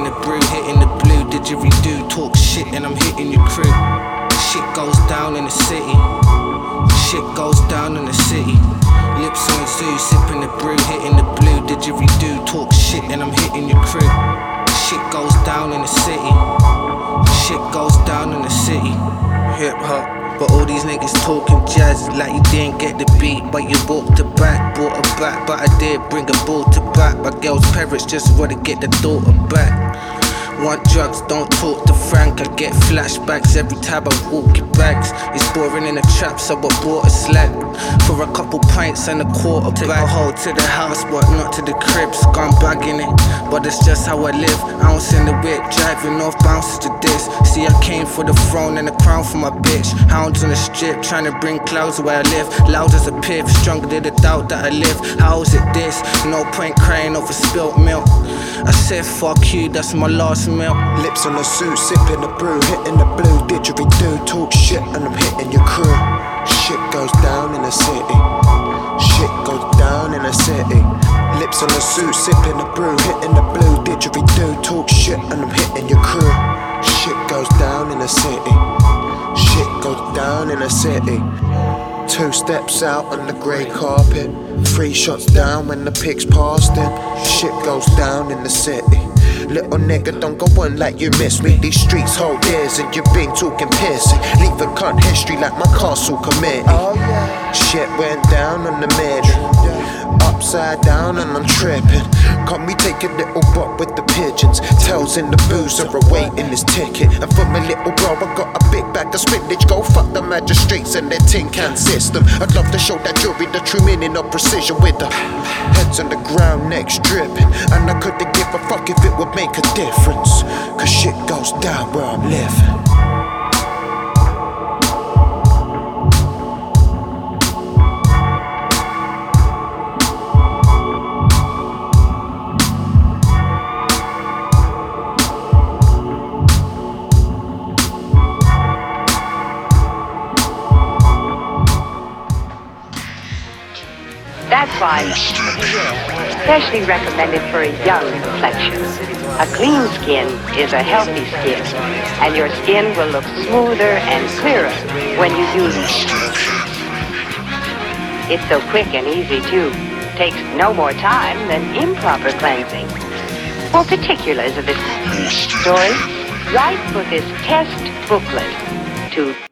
the brew, hitting the blue. Didgeridoo, talk shit and I'm hitting your crew. Shit goes down in the city. Shit goes down in the city. Lips on the zoo, sipping the brew, hitting the blue. Didgeridoo, talk shit and I'm hitting your crew. Shit goes down in the city. Shit goes down in the city. Hip hop. But all these niggas talking jazz like you didn't get the beat, but you walked it back, brought her back. But I did bring a ball to back. My girl's parents just wanna get the daughter back. Want drugs, don't talk to Frank. I get flashbacks every time I walk your bags. It's boring in the trap, so I bought a slack for a couple pints and a quarter back. Take a hold to the house, but not to the cribs. Gone bagging it, but it's just how I live. Ounce in the whip, driving off bounces to this. See, I came for the throne and the crown for my bitch. Hounds on the strip, trying to bring clouds where I live. Loud as a piff, stronger than the doubt that I live. How is it this? No point crying over spilt milk. I said fuck you, that's my last meal. Lips on the suit, sipping the brew, hitting the blue. Didgeridoo, talk shit and I'm hitting your crew. Shit goes down in the city. Shit goes down in the city. Lips on the suit, sipping the brew, hitting the blue. Didgeridoo, talk shit and I'm hitting your crew. Shit goes down in the city. Shit goes down in the city. 2 steps out on the grey carpet. 3 shots down when the pigs passed him. Shit goes down in the city. Little nigga, don't go on like you miss me. These streets hold theirs and you've been talking piercing. Leave a cunt history like my castle committee. Shit went down on the middle. Upside down and I'm tripping. Can't we take a little bop with the pigeons? Tails in the booze are awaiting this ticket. And for my little bro, I got a big bag of spinach. Go fuck the magistrates and their tin can system. I'd love to show that jury the true meaning of precision with the heads on the ground, necks dripping. And I couldn't give a fuck if it would make a difference. Cause shit goes down where I'm living. That's why especially recommended for a young complexion. A clean skin is a healthy skin, and your skin will look smoother and clearer when you use it. It's so quick and easy too. Takes no more time than improper cleansing. For particulars of this story, write for this test booklet to